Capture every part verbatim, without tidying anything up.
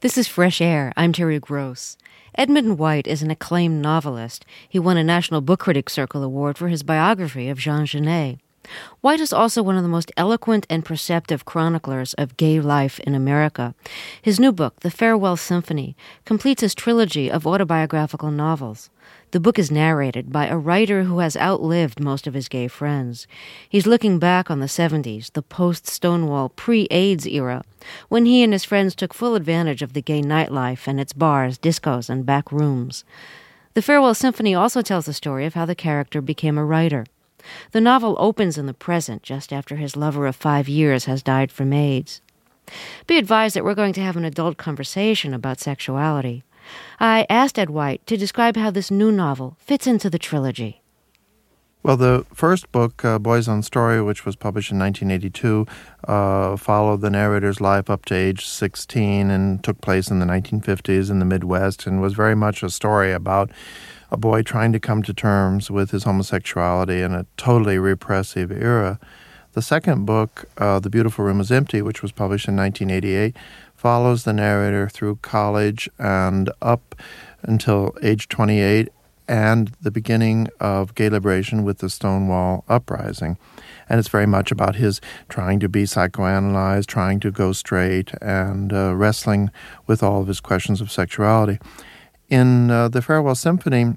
This is Fresh Air. I'm Terry Gross. Edmund White is an acclaimed novelist. He won a National Book Critics Circle Award for his biography of Jean Genet. White is also one of the most eloquent and perceptive chroniclers of gay life in America. His new book, The Farewell Symphony, completes his trilogy of autobiographical novels. The book is narrated by a writer who has outlived most of his gay friends. He's looking back on the seventies, the post-Stonewall, pre-AIDS era, when he and his friends took full advantage of the gay nightlife and its bars, discos, and back rooms. The Farewell Symphony also tells the story of how the character became a writer. The novel opens in the present, just after his lover of five years has died from AIDS. Be advised that we're going to have an adult conversation about sexuality. I asked Ed White to describe how this new novel fits into the trilogy. Well, the first book, uh, Boys on Story, which was published in nineteen eighty-two, uh, followed the narrator's life up to age sixteen and took place in the nineteen fifties in the Midwest, and was very much a story about a boy trying to come to terms with his homosexuality in a totally repressive era. The second book, uh, The Beautiful Room is Empty, which was published in nineteen eighty-eight, follows the narrator through college and up until age twenty-eight and the beginning of gay liberation with the Stonewall Uprising. And it's very much about his trying to be psychoanalyzed, trying to go straight, and uh, wrestling with all of his questions of sexuality. In uh, The Farewell Symphony,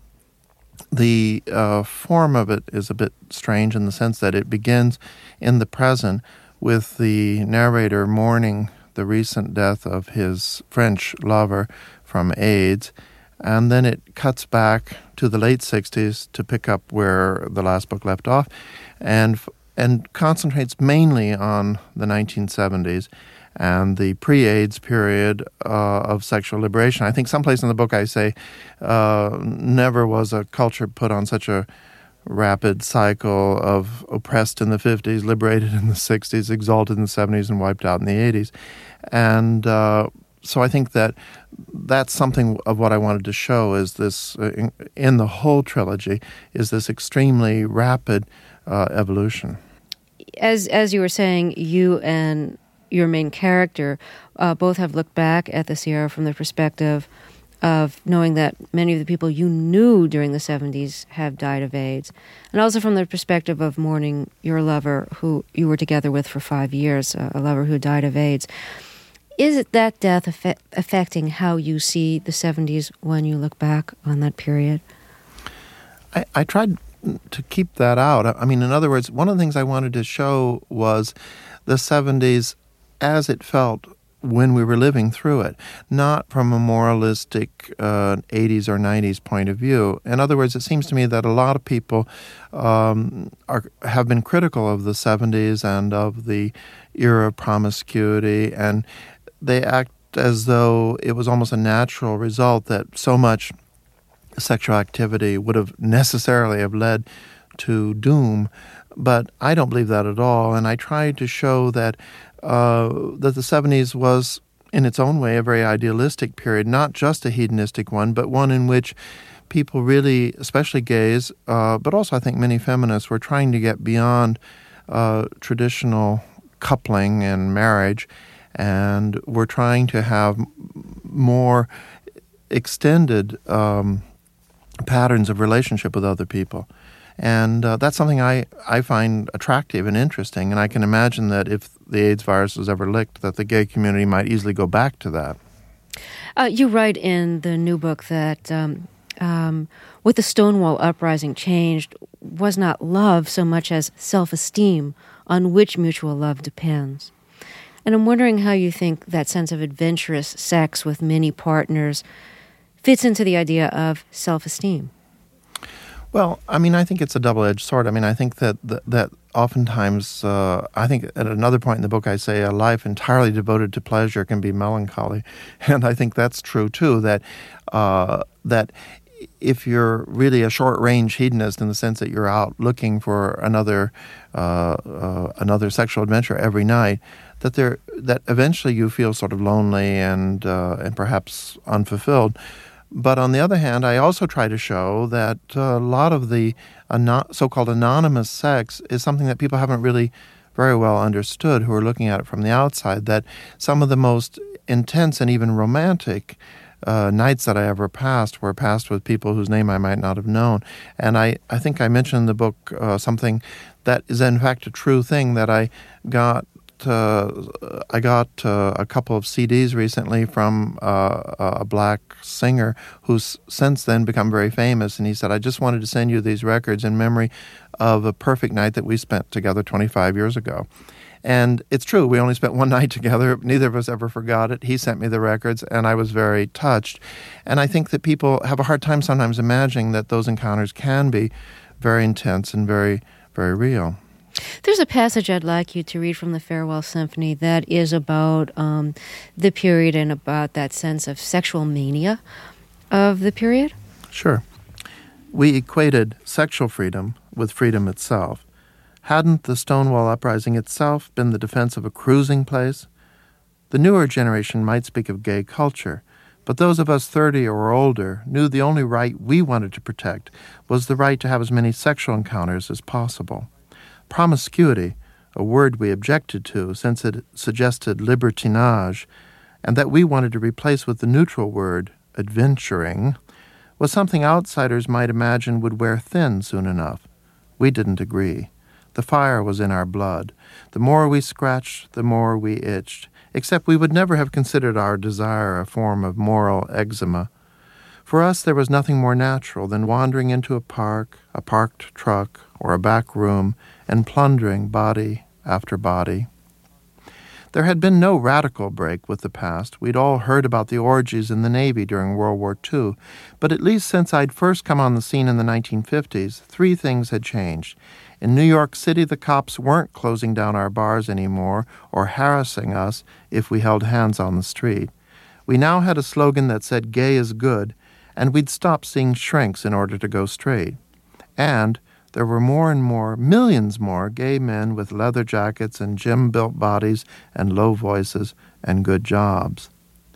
the uh, form of it is a bit strange in the sense that it begins in the present with the narrator mourning the recent death of his French lover from AIDS, and then it cuts back to the late sixties to pick up where the last book left off, and and concentrates mainly on the nineteen seventies and the pre-AIDS period uh, of sexual liberation. I think someplace in the book I say, uh, never was a culture put on such a rapid cycle of oppressed in the fifties, liberated in the sixties, exalted in the seventies, and wiped out in the eighties. And uh, so I think that that's something of what I wanted to show is this, uh, in, in the whole trilogy, is this extremely rapid uh, evolution. As as you were saying, you and your main character uh, both have looked back at this era from the perspective of knowing that many of the people you knew during the seventies have died of AIDS, and also from the perspective of mourning your lover who you were together with for five years, uh, a lover who died of AIDS. Is it that death affect, affecting how you see the seventies when you look back on that period? I, I tried to keep that out. I mean, in other words, one of the things I wanted to show was the seventies as it felt when we were living through it, not from a moralistic uh, eighties or nineties point of view. In other words, it seems to me that a lot of people um, are have been critical of the seventies and of the era of promiscuity, and they act as though it was almost a natural result that so much sexual activity would have necessarily have led to doom. But I don't believe that at all, and I tried to show that Uh, that the seventies was, in its own way, a very idealistic period, not just a hedonistic one, but one in which people really, especially gays, uh, but also I think many feminists, were trying to get beyond uh, traditional coupling and marriage, and were trying to have more extended um, patterns of relationship with other people. And uh, that's something I, I find attractive and interesting, and I can imagine that if the AIDS virus was ever licked, that the gay community might easily go back to that. Uh, you write in the new book that um, um, what the Stonewall Uprising changed was not love so much as self-esteem, on which mutual love depends. And I'm wondering how you think that sense of adventurous sex with many partners fits into the idea of self-esteem. Well, I mean, I think it's a double-edged sword. I mean, I think that that, that oftentimes, uh, I think at another point in the book I say a life entirely devoted to pleasure can be melancholy. And I think that's true, too, that uh, that if you're really a short-range hedonist in the sense that you're out looking for another uh, uh, another sexual adventure every night, that there that eventually you feel sort of lonely and uh, and perhaps unfulfilled. But on the other hand, I also try to show that uh, a lot of the anon- so-called anonymous sex is something that people haven't really very well understood who are looking at it from the outside, that some of the most intense and even romantic uh, nights that I ever passed were passed with people whose name I might not have known. And I, I think I mentioned in the book uh, something that is in fact a true thing, that I got Uh, I got uh, a couple of C Ds recently from uh, a black singer who's since then become very famous, and he said, I just wanted to send you these records in memory of a perfect night that we spent together twenty-five years ago. And it's true, we only spent one night together. Neither of us ever forgot it. He sent me the records, and I was very touched. And I think that people have a hard time sometimes imagining that those encounters can be very intense and very, very real. There's a passage I'd like you to read from the Farewell Symphony that is about um, the period and about that sense of sexual mania of the period. Sure. We equated sexual freedom with freedom itself. Hadn't the Stonewall Uprising itself been the defense of a cruising place? The newer generation might speak of gay culture, but those of us thirty or older knew the only right we wanted to protect was the right to have as many sexual encounters as possible. Promiscuity, a word we objected to since it suggested libertinage, and that we wanted to replace with the neutral word, adventuring, was something outsiders might imagine would wear thin soon enough. We didn't agree. The fire was in our blood. The more we scratched, the more we itched, except we would never have considered our desire a form of moral eczema. For us, there was nothing more natural than wandering into a park, a parked truck, or a back room, and plundering body after body. There had been no radical break with the past. We'd all heard about the orgies in the Navy during World War Two, but at least since I'd first come on the scene in the nineteen fifties, three things had changed. In New York City, the cops weren't closing down our bars anymore or harassing us if we held hands on the street. We now had a slogan that said gay is good, and we'd stopped seeing shrinks in order to go straight. And there were more and more, millions more, gay men with leather jackets and gym-built bodies and low voices and good jobs.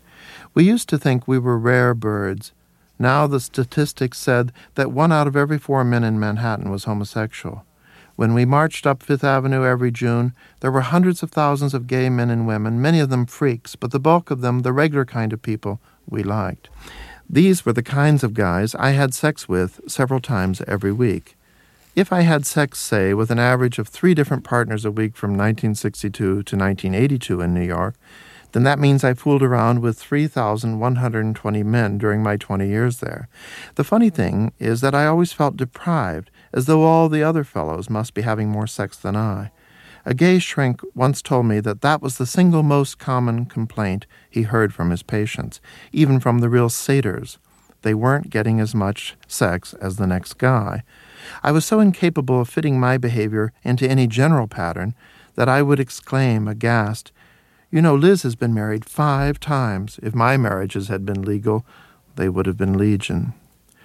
We used to think we were rare birds. Now the statistics said that one out of every four men in Manhattan was homosexual. When we marched up Fifth Avenue every June, there were hundreds of thousands of gay men and women, many of them freaks, but the bulk of them the regular kind of people we liked. These were the kinds of guys I had sex with several times every week. If I had sex, say, with an average of three different partners a week from nineteen sixty-two to nineteen eighty-two in New York, then that means I fooled around with three thousand one hundred twenty men during my twenty years there. The funny thing is that I always felt deprived, as though all the other fellows must be having more sex than I. A gay shrink once told me that that was the single most common complaint he heard from his patients, even from the real satyrs. They weren't getting as much sex as the next guy. I was so incapable of fitting my behavior into any general pattern that I would exclaim, aghast, "You know, Liz has been married five times. If my marriages had been legal, they would have been legion."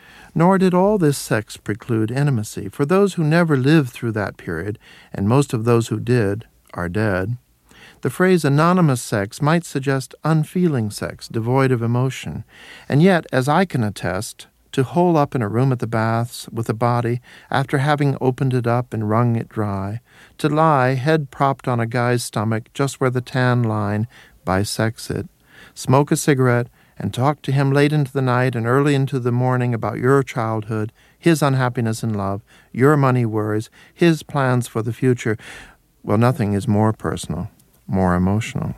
Nor did all this sex preclude intimacy. For those who never lived through that period, and most of those who did are dead, the phrase anonymous sex might suggest unfeeling sex, devoid of emotion. And yet, as I can attest, to hole up in a room at the baths with a body after having opened it up and wrung it dry, to lie head propped on a guy's stomach just where the tan line bisects it, smoke a cigarette, and talk to him late into the night and early into the morning about your childhood, his unhappiness in love, your money worries, his plans for the future, well, nothing is more personal, more emotional.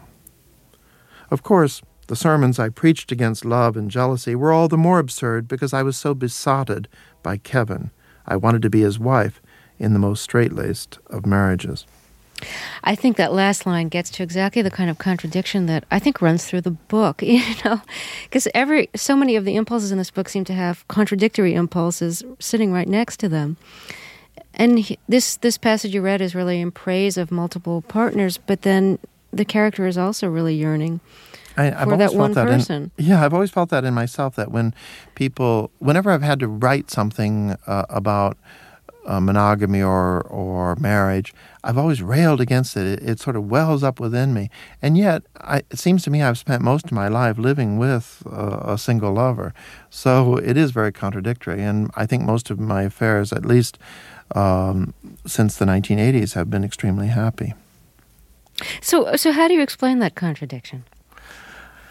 Of course, the sermons I preached against love and jealousy were all the more absurd because I was so besotted by Kevin. I wanted to be his wife in the most straight-laced of marriages. I think that last line gets to exactly the kind of contradiction that I think runs through the book, you know, because every so many of the impulses in this book seem to have contradictory impulses sitting right next to them. And he, this this passage you read is really in praise of multiple partners, but then the character is also really yearning I, I've for that one that person. In, yeah, I've always felt that in myself, that when people, whenever I've had to write something uh, about uh, monogamy or, or marriage, I've always railed against it. it. It sort of wells up within me. And yet, I, it seems to me I've spent most of my life living with uh, a single lover. So it is very contradictory. And I think most of my affairs, at least um, since the nineteen eighties, have been extremely happy. So, so how do you explain that contradiction?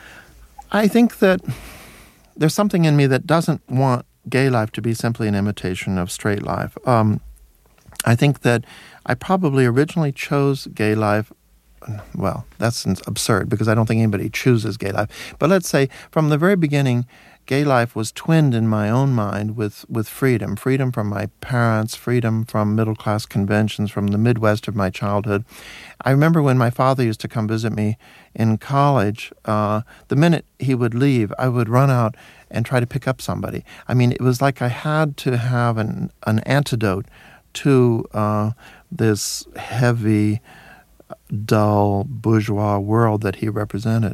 I think that there's something in me that doesn't want gay life to be simply an imitation of straight life. Um, I think that I probably originally chose gay life. Well, that's absurd because I don't think anybody chooses gay life. But let's say from the very beginning, gay life was twinned in my own mind with, with freedom. Freedom from my parents, freedom from middle-class conventions, from the Midwest of my childhood. I remember when my father used to come visit me in college, uh, the minute he would leave, I would run out and try to pick up somebody. I mean, it was like I had to have an, an antidote to uh, this heavy, dull, bourgeois world that he represented.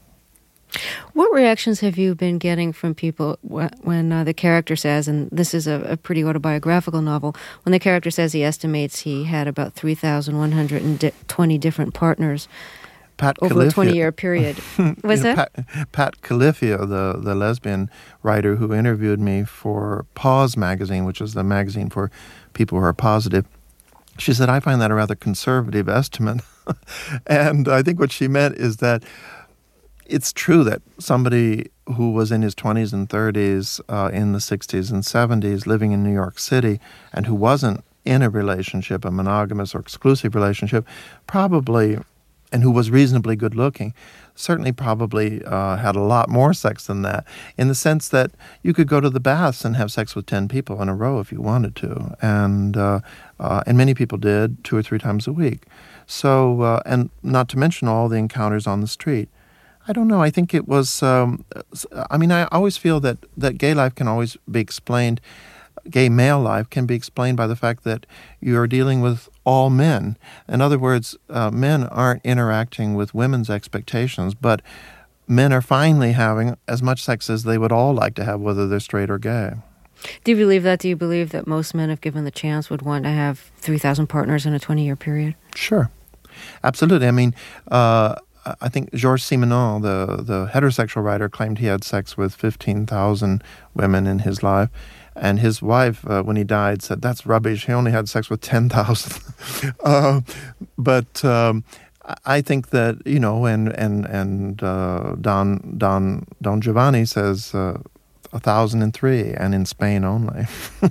What reactions have you been getting from people when uh, the character says, and this is a, a pretty autobiographical novel, when the character says he estimates he had about three thousand one hundred twenty different partners Pat over Califia. a twenty-year period? Was you know, that? Pat, Pat Califia, the, the lesbian writer who interviewed me for Pause magazine, which is the magazine for people who are positive, she said, I find that a rather conservative estimate. And I think what she meant is that it's true that somebody who was in his twenties and thirties, uh, in the sixties and seventies, living in New York City, and who wasn't in a relationship, a monogamous or exclusive relationship, probably, and who was reasonably good-looking, certainly probably uh, had a lot more sex than that, in the sense that you could go to the baths and have sex with ten people in a row if you wanted to, and uh, uh, and many people did two or three times a week. So, uh, and not to mention all the encounters on the street. I don't know. I think it was, um, I mean, I always feel that, that gay life can always be explained, gay male life can be explained by the fact that you are dealing with all men. In other words, uh, men aren't interacting with women's expectations, but men are finally having as much sex as they would all like to have, whether they're straight or gay. Do you believe that? Do you believe that most men, if given the chance, would want to have three thousand partners in a twenty-year period? Sure. Absolutely. I mean, uh, I think Georges Simenon, the, the heterosexual writer, claimed he had sex with fifteen thousand women in his life. And his wife, uh, when he died, said, that's rubbish. He only had sex with ten thousand. uh, but um, I think that, you know, and and, and uh, Don, Don, Don Giovanni says uh, one thousand three, and in Spain only.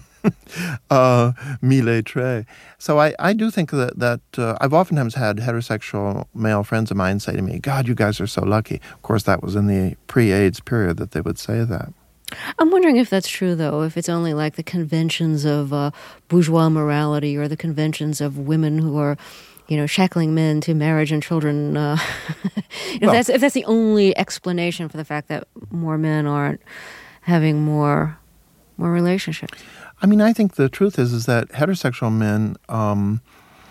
uh, mille et tres. So I, I do think that, that uh, I've oftentimes had heterosexual male friends of mine say to me, God, you guys are so lucky. Of course, that was in the pre-AIDS period that they would say that. I'm wondering if that's true, though, if it's only like the conventions of uh, bourgeois morality or the conventions of women who are, you know, shackling men to marriage and children. Uh, if, well, that's, if that's the only explanation for the fact that more men aren't having more more relationships. I mean, I think the truth is is that heterosexual men um,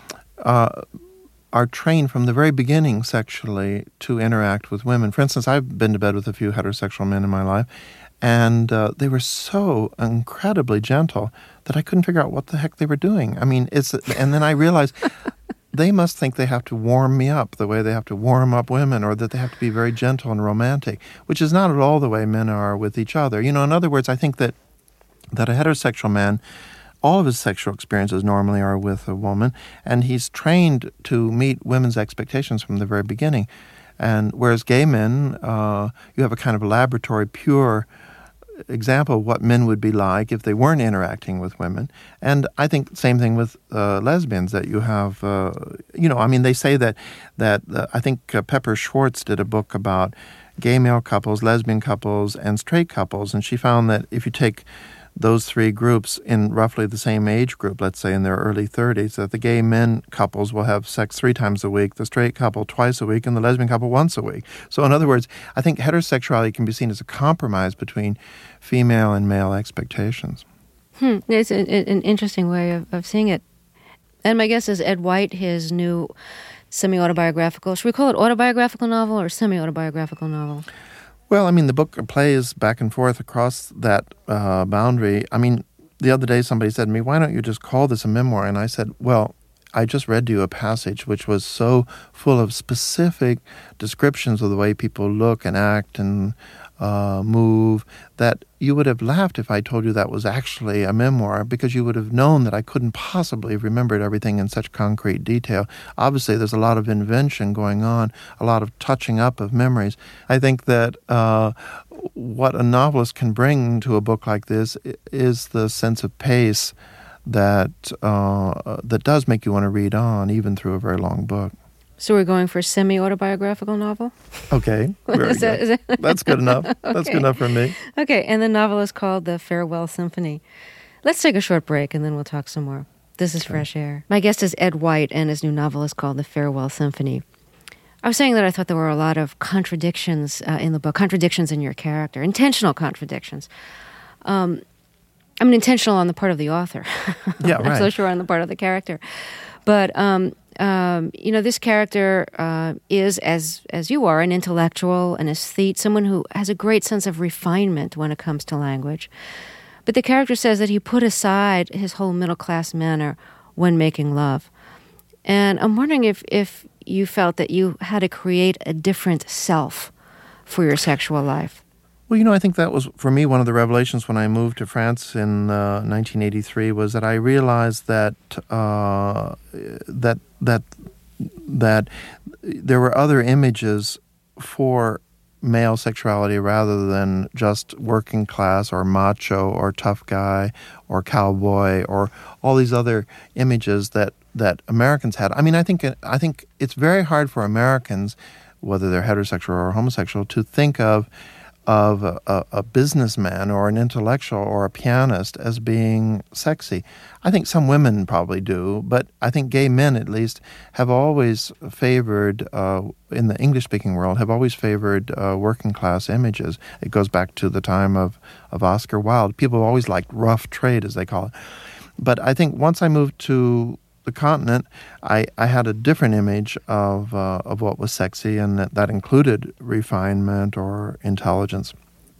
uh, are trained from the very beginning sexually to interact with women. For instance, I've been to bed with a few heterosexual men in my life, and uh, they were so incredibly gentle that I couldn't figure out what the heck they were doing. I mean, it's and then I realized they must think they have to warm me up the way they have to warm up women, or that they have to be very gentle and romantic, which is not at all the way men are with each other. You know, in other words, I think that that a heterosexual man, all of his sexual experiences normally are with a woman, and he's trained to meet women's expectations from the very beginning. And whereas gay men, uh, you have a kind of laboratory, pure example of what men would be like if they weren't interacting with women. And I think same thing with uh, lesbians, that you have, uh, you know, I mean, they say that, that uh, I think uh, Pepper Schwartz did a book about gay male couples, lesbian couples, and straight couples, and she found that if you take those three groups in roughly the same age group, let's say in their early thirties, that the gay men couples will have sex three times a week, the straight couple twice a week, and the lesbian couple once a week. So in other words, I think heterosexuality can be seen as a compromise between female and male expectations. Hmm. It's a, an interesting way of, of seeing it. And my guess is Ed White, his new semi-autobiographical, should we call it autobiographical novel or semi-autobiographical novel? Well, I mean, the book plays back and forth across that uh, boundary. I mean, the other day somebody said to me, why don't you just call this a memoir? And I said, well, I just read to you a passage which was so full of specific descriptions of the way people look and act and uh, move, that you would have laughed if I told you that was actually a memoir, because you would have known that I couldn't possibly have remembered everything in such concrete detail. Obviously, there's a lot of invention going on, a lot of touching up of memories. I think that uh, what a novelist can bring to a book like this is the sense of pace that uh, that does make you want to read on, even through a very long book. So we're going for a semi-autobiographical novel? Okay. Very is that, good. is that... That's good enough. Okay. That's good enough for me. Okay, and the novel is called The Farewell Symphony. Let's take a short break, and then we'll talk some more. This is okay. Fresh Air. My guest is Ed White, and his new novel is called The Farewell Symphony. I was saying that I thought there were a lot of contradictions uh, in the book, contradictions in your character, intentional contradictions. Um, I mean, intentional on the part of the author. Yeah, right. I'm not so sure on the part of the character. But... Um, Um, you know, this character uh, is, as as you are, an intellectual, an aesthete, someone who has a great sense of refinement when it comes to language. But the character says that he put aside his whole middle-class manner when making love. And I'm wondering if, if you felt that you had to create a different self for your sexual life. Well, you know, I think that was, for me, one of the revelations when I moved to France in uh, nineteen eighty-three, was that I realized that uh, that that that there were other images for male sexuality rather than just working class or macho or tough guy or cowboy or all these other images that, that Americans had. I mean, I think I think it's very hard for Americans, whether they're heterosexual or homosexual, to think of of a, a, a businessman or an intellectual or a pianist as being sexy. I think some women probably do, but I think gay men, at least, have always favored, uh, in the English-speaking world, have always favored uh, working-class images. It goes back to the time of, of Oscar Wilde. People always liked rough trade, as they call it. But I think once I moved to the continent, I, I had a different image of uh, of what was sexy, and that, that included refinement or intelligence.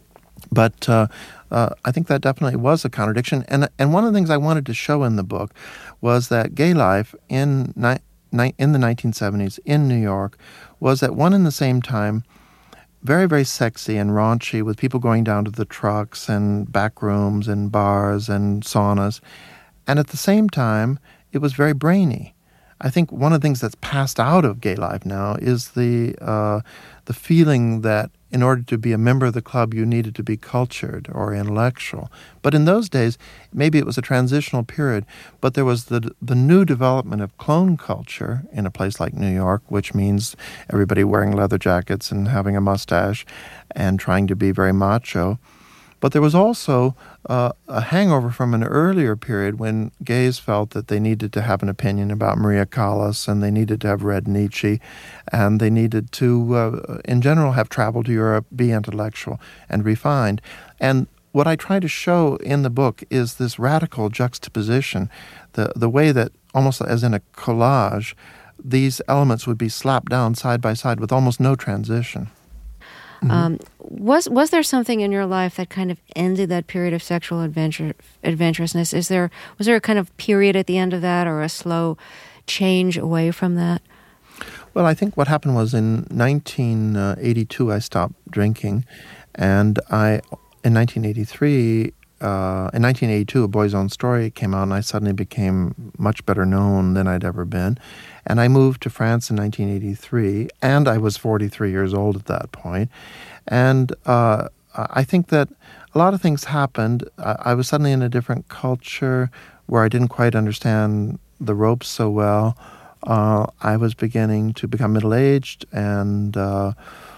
But uh, uh, I think that definitely was a contradiction. And and one of the things I wanted to show in the book was that gay life in ni- ni- in the nineteen seventies in New York was at one and the same time very, very sexy and raunchy, with people going down to the trucks and back rooms and bars and saunas. And at the same time, it was very brainy. I think one of the things that's passed out of gay life now is the uh, the feeling that in order to be a member of the club, you needed to be cultured or intellectual. But in those days, maybe it was a transitional period, but there was the the new development of clone culture in a place like New York, which means everybody wearing leather jackets and having a mustache and trying to be very macho. But there was also uh, a hangover from an earlier period when gays felt that they needed to have an opinion about Maria Callas, and they needed to have read Nietzsche, and they needed to, uh, in general, have traveled to Europe, be intellectual and refined. And what I try to show in the book is this radical juxtaposition, the, the way that, almost as in a collage, these elements would be slapped down side by side with almost no transition. Mm-hmm. Um, was was there something in your life that kind of ended that period of sexual adventure adventurousness? Is there was there a kind of period at the end of that, or a slow change away from that? Well, I think what happened was in nineteen eighty-two I stopped drinking, and I in nineteen eighty-three. Uh, in nineteen eighty-two, A Boy's Own Story came out, and I suddenly became much better known than I'd ever been. And I moved to France in nineteen eighty-three, and I was forty-three years old at that point. And uh, I think that a lot of things happened. I, I was suddenly in a different culture where I didn't quite understand the ropes so well. Uh, I was beginning to become middle-aged, and uh,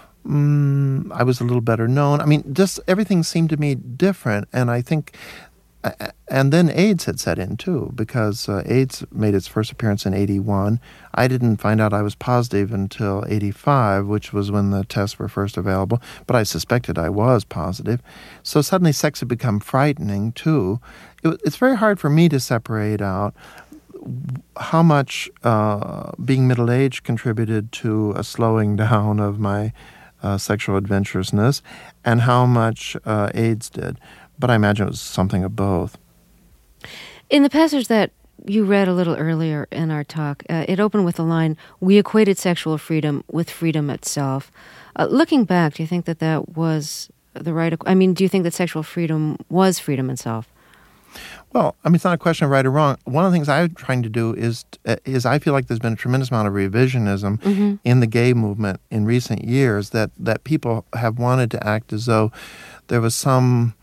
Mm, I was a little better known. I mean, just everything seemed to me different. And I think, and then AIDS had set in too, because uh, AIDS made its first appearance in eighty-one. I didn't find out I was positive until eighty-five, which was when the tests were first available. But I suspected I was positive. So suddenly sex had become frightening too. It, it's very hard for me to separate out how much uh, being middle-aged contributed to a slowing down of my Uh, sexual adventurousness, and how much uh, AIDS did. But I imagine it was something of both. In the passage that you read a little earlier in our talk, uh, it opened with the line, "We equated sexual freedom with freedom itself." Uh, looking back, do you think that that was the right? I mean, do you think that sexual freedom was freedom itself? Well, I mean, it's not a question of right or wrong. One of the things I'm trying to do is is I feel like there's been a tremendous amount of revisionism mm-hmm. in the gay movement in recent years, that, that people have wanted to act as though there was some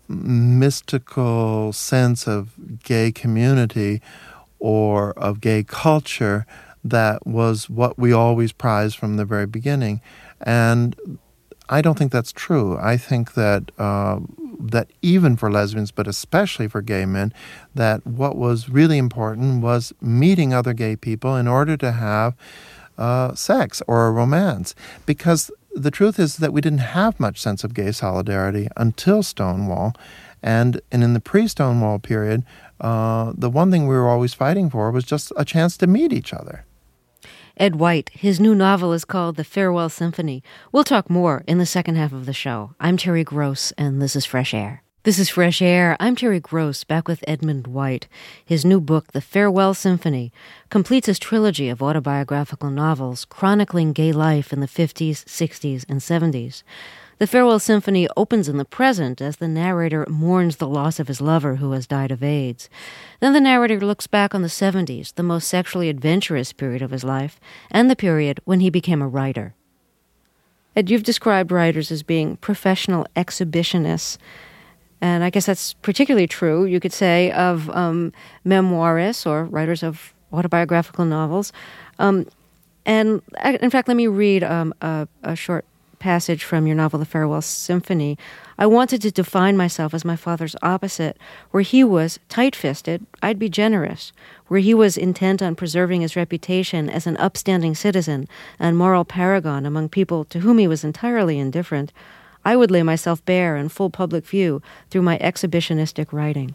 mystical sense of gay community or of gay culture that was what we always prized from the very beginning. And I don't think that's true. I think that uh, that even for lesbians, but especially for gay men, that what was really important was meeting other gay people in order to have uh, sex or a romance. Because the truth is that we didn't have much sense of gay solidarity until Stonewall. And, and in the pre-Stonewall period, uh, the one thing we were always fighting for was just a chance to meet each other. Ed White. His new novel is called The Farewell Symphony. We'll talk more in the second half of the show. I'm Terry Gross, and this is Fresh Air. This is Fresh Air. I'm Terry Gross, back with Edmund White. His new book, The Farewell Symphony, completes his trilogy of autobiographical novels chronicling gay life in the fifties, sixties, and seventies. The Farewell Symphony opens in the present as the narrator mourns the loss of his lover who has died of AIDS. Then the narrator looks back on the seventies, the most sexually adventurous period of his life, and the period when he became a writer. Ed, you've described writers as being professional exhibitionists, and I guess that's particularly true, you could say, of um, memoirists or writers of autobiographical novels. Um, and in fact, let me read um, a, a short passage from your novel, The Farewell Symphony. I wanted to define myself as my father's opposite. Where he was tight-fisted, I'd be generous. Where he was intent on preserving his reputation as an upstanding citizen and moral paragon among people to whom he was entirely indifferent, I would lay myself bare in full public view through my exhibitionistic writing.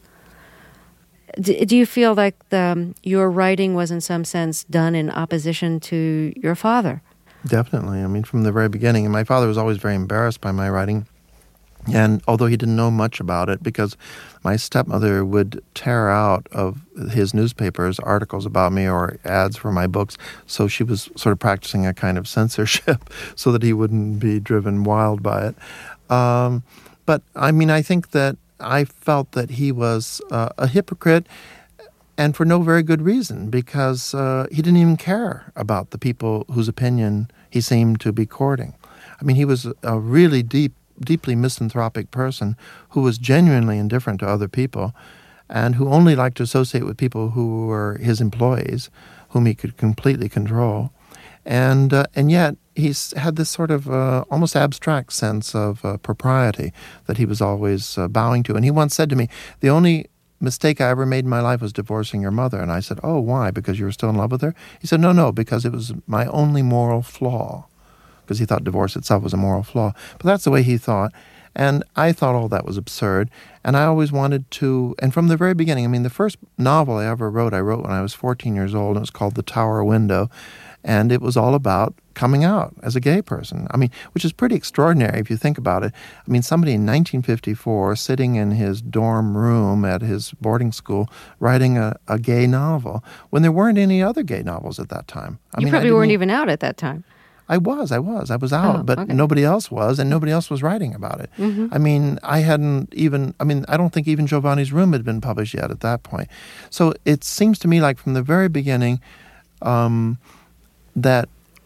D- do you feel like the, your writing was in some sense done in opposition to your father? Definitely. I mean, from the very beginning. And my father was always very embarrassed by my writing. And although he didn't know much about it, because my stepmother would tear out of his newspapers articles about me or ads for my books, so she was sort of practicing a kind of censorship so that he wouldn't be driven wild by it. Um, but, I mean, I think that I felt that he was uh, a hypocrite, and for no very good reason, because uh, he didn't even care about the people whose opinion he seemed to be courting. I mean, he was a really deep, deeply misanthropic person who was genuinely indifferent to other people and who only liked to associate with people who were his employees, whom he could completely control. And uh, and yet he's had this sort of uh, almost abstract sense of uh, propriety that he was always uh, bowing to. And he once said to me, the only mistake I ever made in my life was divorcing your mother. And I said, oh, why? Because you were still in love with her? He said, no, no, because it was my only moral flaw. Because he thought divorce itself was a moral flaw. But that's the way he thought. And I thought all that was absurd. And I always wanted to, and from the very beginning, I mean, the first novel I ever wrote, I wrote when I was fourteen years old, and it was called The Tower Window. And it was all about coming out as a gay person. I mean, which is pretty extraordinary if you think about it. I mean, somebody in nineteen fifty-four sitting in his dorm room at his boarding school writing a, a gay novel when there weren't any other gay novels at that time. I you mean, probably weren't even out at that time. I was, I was. I was out, oh, but okay. nobody else was, and nobody else was writing about it. Mm-hmm. I mean, I hadn't even, I mean, I don't think even Giovanni's Room had been published yet at that point. So it seems to me like from the very beginning um, that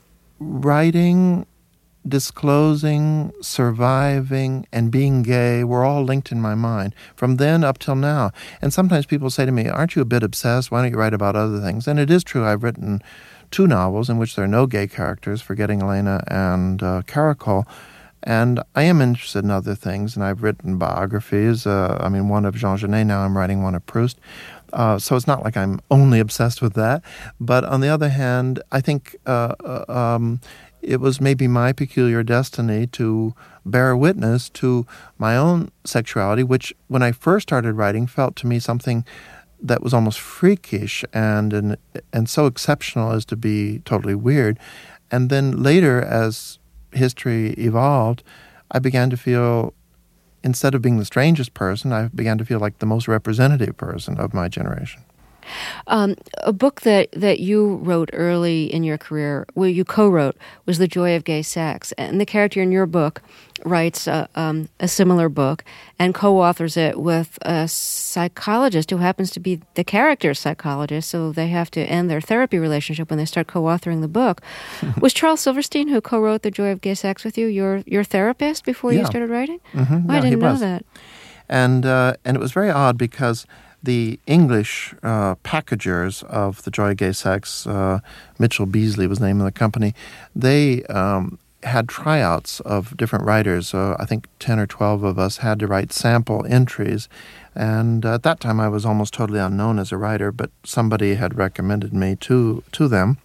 writing, disclosing, surviving, and being gay were all linked in my mind from then up till now. And sometimes people say to me, aren't you a bit obsessed? Why don't you write about other things? And it is true, I've written two novels in which there are no gay characters, Forgetting Elena and uh, Caracol. And I am interested in other things, and I've written biographies. Uh, I mean, one of Jean Genet, now I'm writing one of Proust. Uh, so it's not like I'm only obsessed with that. But on the other hand, I think uh, uh, um, it was maybe my peculiar destiny to bear witness to my own sexuality, which when I first started writing felt to me something that was almost freakish and, and and so exceptional as to be totally weird. And then later, as history evolved, I began to feel, instead of being the strangest person, I began to feel like the most representative person of my generation. Um, a book that, that you wrote early in your career, well, you co-wrote, was The Joy of Gay Sex. And the character in your book writes a, um, a similar book and co-authors it with a psychologist who happens to be the character's psychologist, so they have to end their therapy relationship when they start co-authoring the book. Was Charles Silverstein, who co-wrote The Joy of Gay Sex with you, your your therapist before yeah. you started writing? Mm-hmm. Oh, yeah, I didn't he know was. that. And, uh, and it was very odd because the English uh, packagers of The Joy of Gay Sex, uh, Mitchell Beasley was the name of the company, they um, had tryouts of different writers. Uh, I think ten or twelve of us had to write sample entries. And at that time, I was almost totally unknown as a writer, but somebody had recommended me to, to them.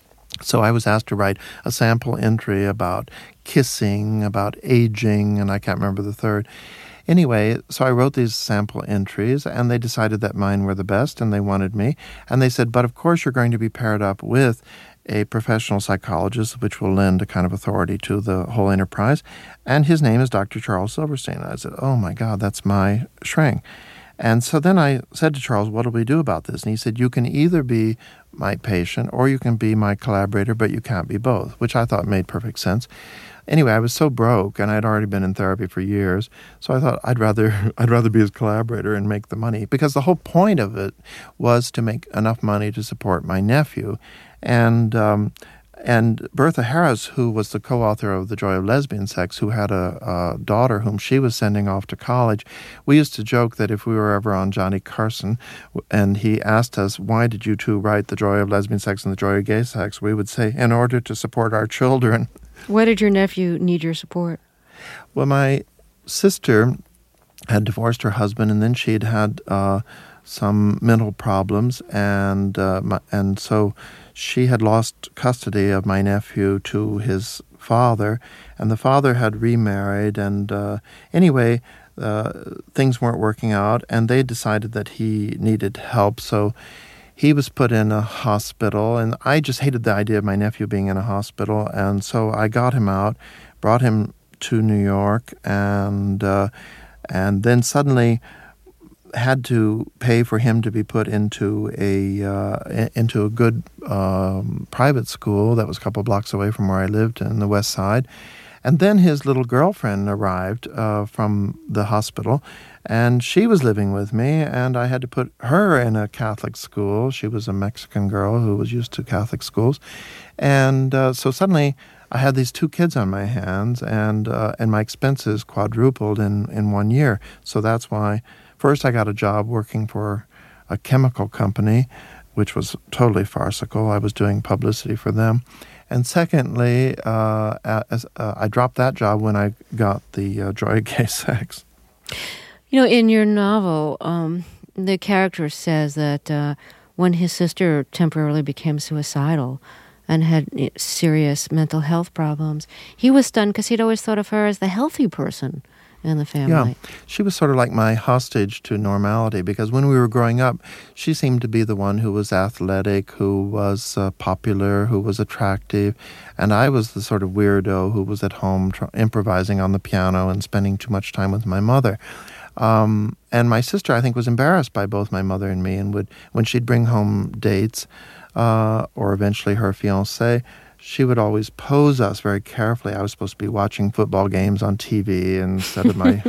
So I was asked to write a sample entry about kissing, about aging, and I can't remember the third. Anyway, so I wrote these sample entries, and they decided that mine were the best, and they wanted me. And they said, but of course you're going to be paired up with a professional psychologist, which will lend a kind of authority to the whole enterprise. And his name is Doctor Charles Silverstein. I said, oh my God, that's my shrink. And so then I said to Charles, what do we do about this? And he said, you can either be my patient or you can be my collaborator, but you can't be both, which I thought made perfect sense. Anyway, I was so broke, and I'd already been in therapy for years, so I thought I'd rather I'd rather be his collaborator and make the money, because the whole point of it was to make enough money to support my nephew. And um, and Bertha Harris, who was the co-author of The Joy of Lesbian Sex, who had a, a daughter whom she was sending off to college, we used to joke that if we were ever on Johnny Carson and he asked us, why did you two write The Joy of Lesbian Sex and The Joy of Gay Sex, we would say, in order to support our children. Why did your nephew need your support? Well, my sister had divorced her husband, and then she'd had uh, some mental problems, and uh, my, and so she had lost custody of my nephew to his father, and the father had remarried, and uh, anyway, uh, things weren't working out, and they decided that he needed help, so he was put in a hospital, and I just hated the idea of my nephew being in a hospital, and so I got him out, brought him to New York, and uh, and then suddenly had to pay for him to be put into a uh, into a good um, private school that was a couple blocks away from where I lived in the West Side. And then his little girlfriend arrived uh, from the hospital, and she was living with me, and I had to put her in a Catholic school. She was a Mexican girl who was used to Catholic schools. And uh, so suddenly I had these two kids on my hands, and uh, and my expenses quadrupled in, in one year. So that's why first I got a job working for a chemical company, which was totally farcical. I was doing publicity for them. And secondly, uh, as, uh, I dropped that job when I got the uh, Joy of Gay Sex. You know, in your novel, um, the character says that uh, when his sister temporarily became suicidal and had serious mental health problems, he was stunned because he'd always thought of her as the healthy person in the family. Yeah, she was sort of like my hostage to normality, because when we were growing up, she seemed to be the one who was athletic, who was uh, popular, who was attractive, and I was the sort of weirdo who was at home tr- improvising on the piano and spending too much time with my mother. Um, and my sister, I think, was embarrassed by both my mother and me, and would, when she'd bring home dates, uh, or eventually her fiancé, she would always pose us very carefully. I was supposed to be watching football games on T V instead of my...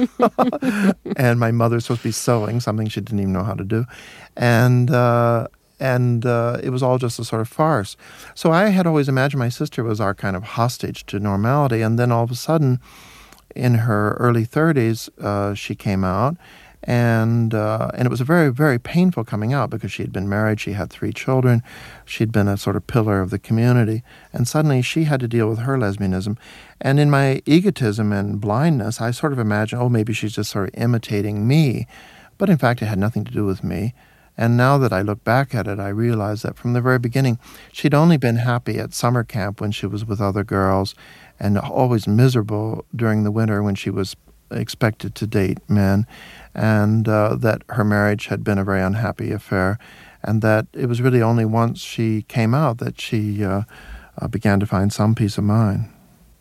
and my mother was supposed to be sewing, something she didn't even know how to do. And uh, and uh, it was all just a sort of farce. So I had always imagined my sister was our kind of hostage to normality. And then all of a sudden, in her early thirties, uh, she came out. And uh, and it was a very, very painful coming out, because she had been married, she had three children, she'd been a sort of pillar of the community, and suddenly she had to deal with her lesbianism. And in my egotism and blindness, I sort of imagined, oh, maybe she's just sort of imitating me. But in fact, it had nothing to do with me. And now that I look back at it, I realize that from the very beginning, she'd only been happy at summer camp when she was with other girls, and always miserable during the winter when she was expected to date men, and uh, that her marriage had been a very unhappy affair, and that it was really only once she came out that she uh, uh, began to find some peace of mind.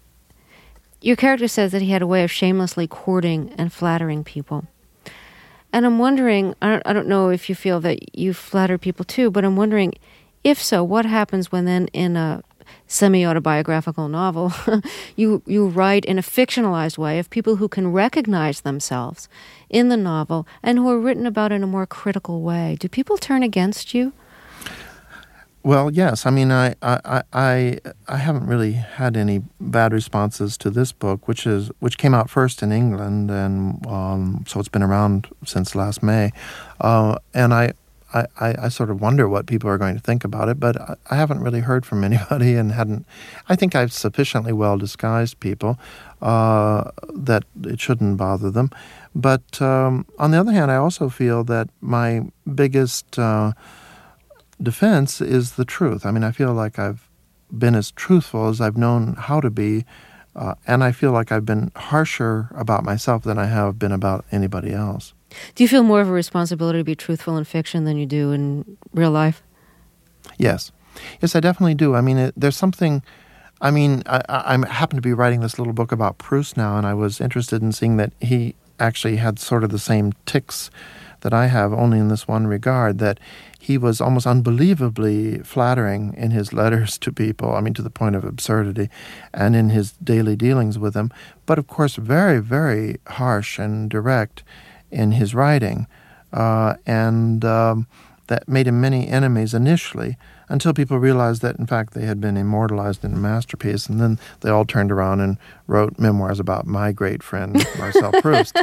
Your character says that he had a way of shamelessly courting and flattering people. And I'm wondering, I don't, I don't know if you feel that you flatter people too, but I'm wondering, if so, what happens when then in a semi-autobiographical novel, you you write in a fictionalized way of people who can recognize themselves in the novel and who are written about in a more critical way. Do people turn against you? Well, yes. I mean, I, I, I, I haven't really had any bad responses to this book, which is which came out first in England, and um, so it's been around since last May. Uh, and I, I, I sort of wonder what people are going to think about it, but I, I haven't really heard from anybody, and hadn't. I think I've sufficiently well disguised people uh, that it shouldn't bother them. But um, on the other hand, I also feel that my biggest uh, defense is the truth. I mean, I feel like I've been as truthful as I've known how to be, uh, and I feel like I've been harsher about myself than I have been about anybody else. Do you feel more of a responsibility to be truthful in fiction than you do in real life? Yes. Yes, I definitely do. I mean, it, there's something... I mean, I, I happen to be writing this little book about Proust now, and I was interested in seeing that he actually had sort of the same tics that I have, only in this one regard, that he was almost unbelievably flattering in his letters to people, I mean, to the point of absurdity, and in his daily dealings with them, but of course very, very harsh and direct in his writing, uh, and um, that made him many enemies initially, until people realized that, in fact, they had been immortalized in a masterpiece, and then they all turned around and wrote memoirs about my great friend, Marcel Proust.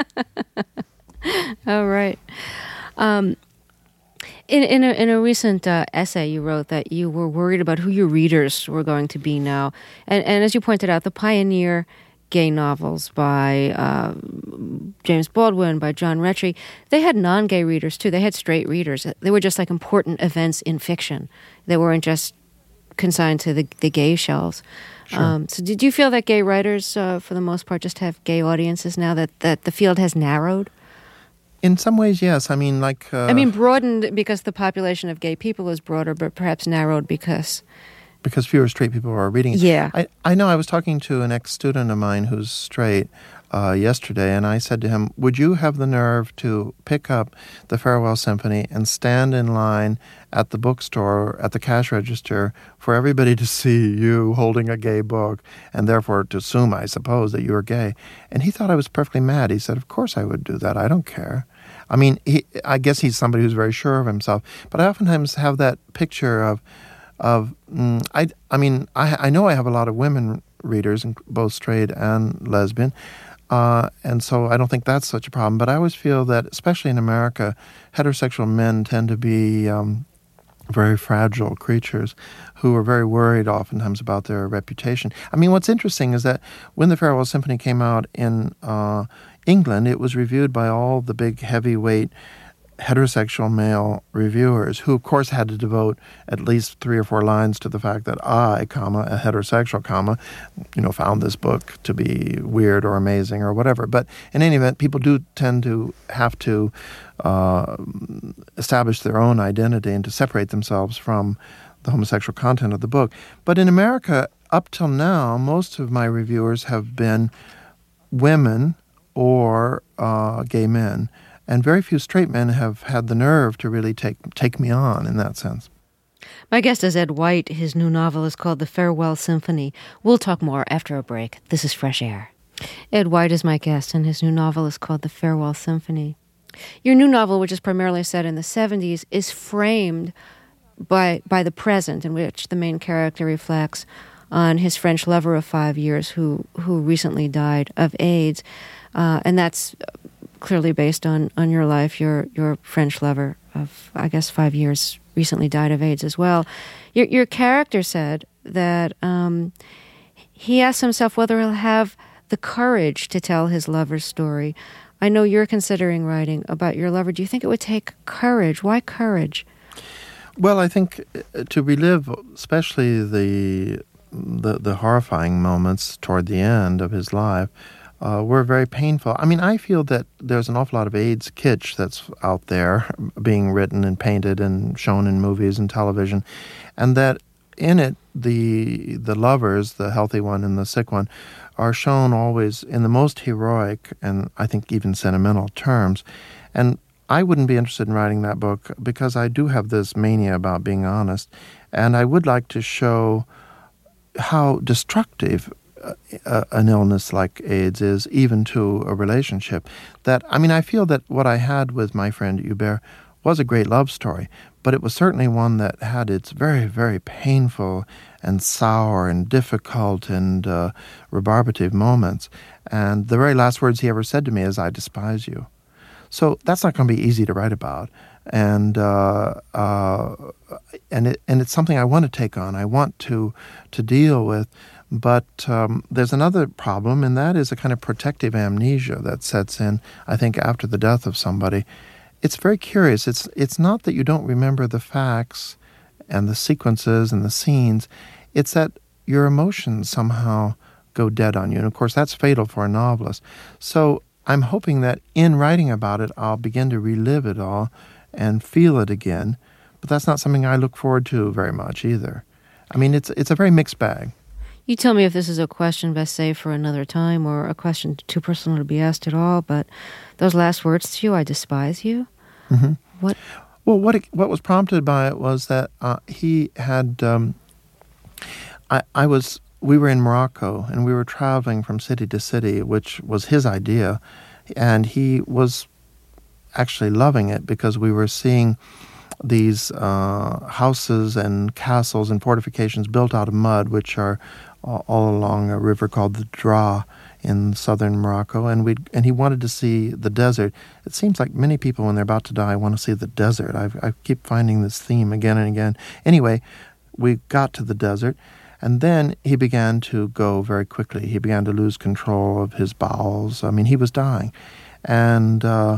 Oh, right. Um, in, in, a, in a recent uh, essay, you wrote that you were worried about who your readers were going to be now. And, and as you pointed out, the pioneer gay novels by uh, James Baldwin, by John Retrie, they had non-gay readers too. They had straight readers. They were just like important events in fiction. They weren't just consigned to the, the gay shelves. Sure. Um, so did you feel that gay writers, uh, for the most part, just have gay audiences now, that, that the field has narrowed? In some ways, yes. I mean, like... Uh, I mean, broadened because the population of gay people is broader, but perhaps narrowed because... Because fewer straight people are reading it. Yeah. I, I know I was talking to an ex-student of mine who's straight uh, yesterday, and I said to him, would you have the nerve to pick up the Farewell Symphony and stand in line at the bookstore, at the cash register, for everybody to see you holding a gay book, and therefore to assume, I suppose, that you were gay? And he thought I was perfectly mad. He said, of course I would do that. I don't care. I mean, he, I guess he's somebody who's very sure of himself. But I oftentimes have that picture of, of mm, I, I mean, I, I know I have a lot of women readers, both straight and lesbian, uh, and so I don't think that's such a problem. But I always feel that, especially in America, heterosexual men tend to be um, very fragile creatures who are very worried oftentimes about their reputation. I mean, what's interesting is that when the Farewell Symphony came out in uh, England, it was reviewed by all the big heavyweight heterosexual male reviewers, who of course had to devote at least three or four lines to the fact that I, comma, a heterosexual, comma, you know, found this book to be weird or amazing or whatever. But in any event, people do tend to have to uh, establish their own identity and to separate themselves from the homosexual content of the book. But in America, up till now, most of my reviewers have been women or uh, gay men. And very few straight men have had the nerve to really take take me on in that sense. My guest is Ed White. His new novel is called The Farewell Symphony. We'll talk more after a break. This is Fresh Air. Ed White is my guest, and his new novel is called The Farewell Symphony. Your new novel, which is primarily set in the seventies, is framed by by the present, in which the main character reflects on his French lover of five years who, who recently died of AIDS. Uh, and that's clearly based on, on your life. Your your French lover of, I guess, five years recently died of AIDS as well. Your your character said that um, he asked himself whether he'll have the courage to tell his lover's story. I know you're considering writing about your lover. Do you think it would take courage? Why courage? Well, I think to relive, especially the the, the horrifying moments toward the end of his life, Uh, were very painful. I mean, I feel that there's an awful lot of AIDS kitsch that's out there being written and painted and shown in movies and television, and that in it, the the lovers, the healthy one and the sick one, are shown always in the most heroic and I think even sentimental terms. And I wouldn't be interested in writing that book because I do have this mania about being honest, and I would like to show how destructive uh, an illness like AIDS is, even to a relationship. That, I mean, I feel that what I had with my friend Hubert was a great love story, but it was certainly one that had its very, very painful and sour and difficult and uh, rebarbative moments. And the very last words he ever said to me is, "I despise you." So that's not going to be easy to write about, and uh, uh, and it and it's something I want to take on. I want to to deal with, but um, there's another problem, and that is a kind of protective amnesia that sets in, I think, after the death of somebody. It's very curious. It's it's not that you don't remember the facts and the sequences and the scenes. It's that your emotions somehow go dead on you, and of course that's fatal for a novelist. So I'm hoping that in writing about it, I'll begin to relive it all and feel it again. But that's not something I look forward to very much either. I mean, it's it's a very mixed bag. You tell me if this is a question best saved for another time or a question too personal to be asked at all, but those last words to you, "I despise you," Mm-hmm. what? Well, what it, what was prompted by it was that uh, he had, um, I, I was... we were in Morocco, and we were traveling from city to city, which was his idea, and he was actually loving it because we were seeing these uh, houses and castles and fortifications built out of mud, which are all, all along a river called the Dra in southern Morocco, and we and he wanted to see the desert. It seems like many people, when they're about to die, want to see the desert. I've, I keep finding this theme again and again. Anyway, we got to the desert, and then he began to go very quickly. He began to lose control of his bowels. I mean, he was dying. And uh,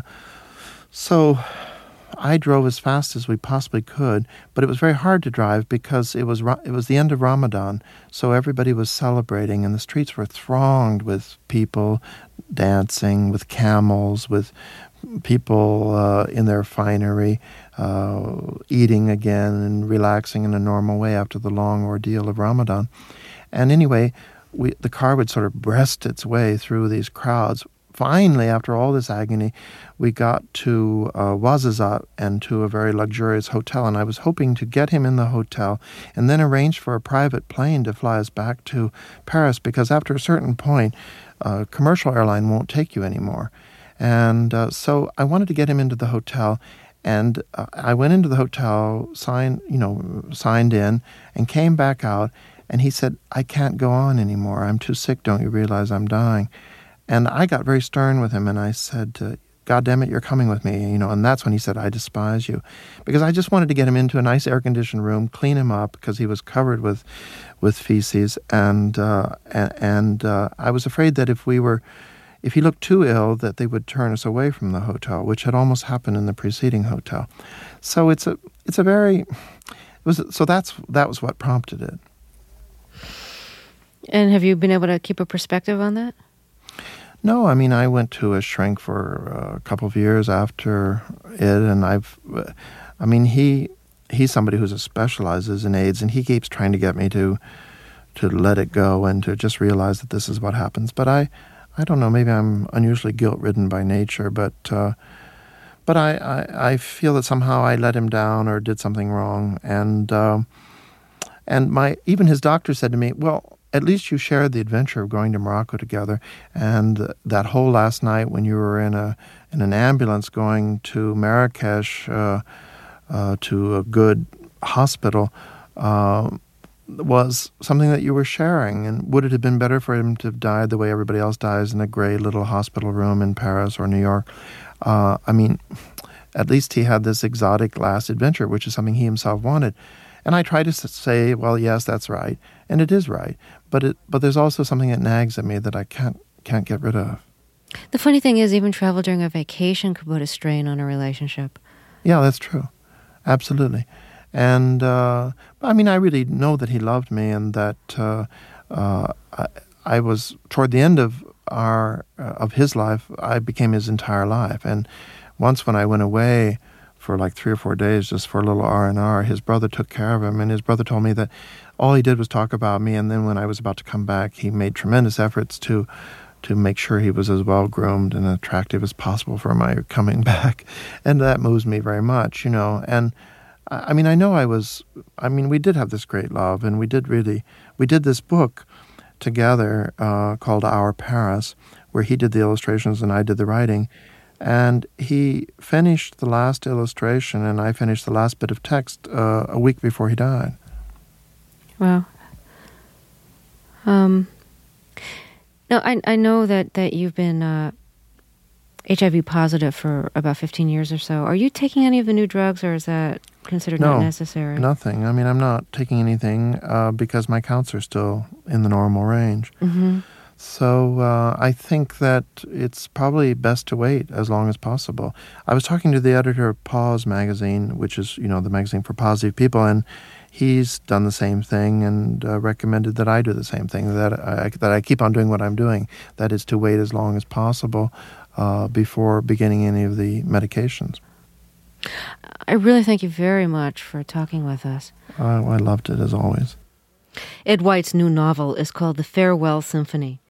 so I drove as fast as we possibly could, but it was very hard to drive because it was it was the end of Ramadan, so everybody was celebrating, and the streets were thronged with people dancing, with camels, with people uh, in their finery, uh, eating again and relaxing in a normal way after the long ordeal of Ramadan. And anyway, we, the car would sort of breast its way through these crowds. Finally, after all this agony, we got to uh, Ouarzazate and to a very luxurious hotel, and I was hoping to get him in the hotel and then arrange for a private plane to fly us back to Paris, because after a certain point, a commercial airline won't take you anymore. And uh, so I wanted to get him into the hotel, and uh, I went into the hotel, signed, you know, signed in, and came back out, and he said, "I can't go on anymore. I'm too sick. Don't you realize I'm dying?" And I got very stern with him, and I said, uh, "God damn it, you're coming with me," you know. And that's when he said, "I despise you," because I just wanted to get him into a nice air-conditioned room, clean him up because he was covered with, with feces, and uh, and, and uh, I was afraid that if we were, if he looked too ill, that they would turn us away from the hotel, which had almost happened in the preceding hotel. So it's a it's a very, it was so that's that was what prompted it. And have you been able to keep a perspective on that? No, I mean, I went to a shrink for a couple of years after it, and I've, I mean, he he's somebody who specializes in AIDS, and he keeps trying to get me to to let it go and to just realize that this is what happens. But I, I don't know, maybe I'm unusually guilt-ridden by nature, but uh, but I, I, I feel that somehow I let him down or did something wrong, and uh, and my even his doctor said to me, "Well, at least you shared the adventure of going to Morocco together, and that whole last night when you were in a in an ambulance going to Marrakesh uh, uh, to a good hospital uh, was something that you were sharing. And would it have been better for him to have died the way everybody else dies in a gray little hospital room in Paris or New York? Uh, I mean, at least he had this exotic last adventure, which is something he himself wanted." And I try to say, well, yes, that's right, and it is right. But it, but there's also something that nags at me that I can't can't get rid of. The funny thing is, even travel during a vacation could put a strain on a relationship. Yeah, that's true, absolutely. And uh, I mean, I really know that he loved me, and that uh, uh, I, I was toward the end of our uh, of his life. I became his entire life. And once when I went away for like three or four days just for a little R and R. His brother took care of him, and his brother told me that all he did was talk about me, and then when I was about to come back, he made tremendous efforts to to make sure he was as well-groomed and attractive as possible for my coming back. And that moves me very much, you know. And, I mean, I know I was, I mean, we did have this great love, and we did really, we did this book together uh, called Our Paris, where he did the illustrations and I did the writing. And he finished the last illustration, and I finished the last bit of text uh, a week before he died. Wow. Um... Now, I I know that, that you've been uh, H I V positive for about fifteen years or so. Are you taking any of the new drugs, or is that considered no, not necessary? Nothing. I mean, I'm not taking anything uh, because my counts are still in the normal range. Mm-hmm. So uh, I think that it's probably best to wait as long as possible. I was talking to the editor of Pause magazine, which is, you know, the magazine for positive people, and he's done the same thing and uh, recommended that I do the same thing, that I, that I keep on doing what I'm doing, that is to wait as long as possible uh, before beginning any of the medications. I really thank you very much for talking with us. Uh, I loved it, as always. Ed White's new novel is called The Farewell Symphony.